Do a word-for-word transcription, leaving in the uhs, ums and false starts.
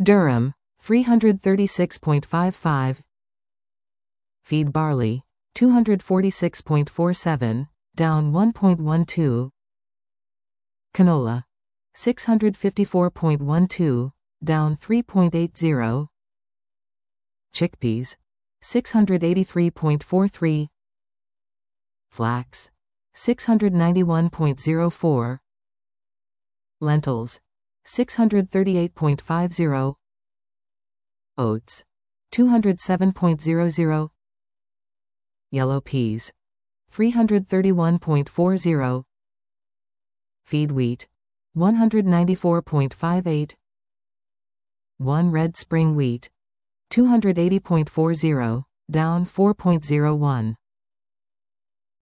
Durum, three hundred thirty-six point five five. Feed barley, two hundred forty-six point four seven, down one point one two. Canola, six hundred fifty-four point one two, down three point eight zero. Chickpeas, six hundred eighty-three point four three. Flax, six hundred ninety-one point zero four. Lentils, six hundred thirty-eight point five zero. Oats, two hundred seven point zero zero. Yellow peas, three hundred thirty-one point four zero. Feed wheat, one hundred ninety-four point five eight. one red spring wheat, two hundred eighty point four zero, down four point zero one.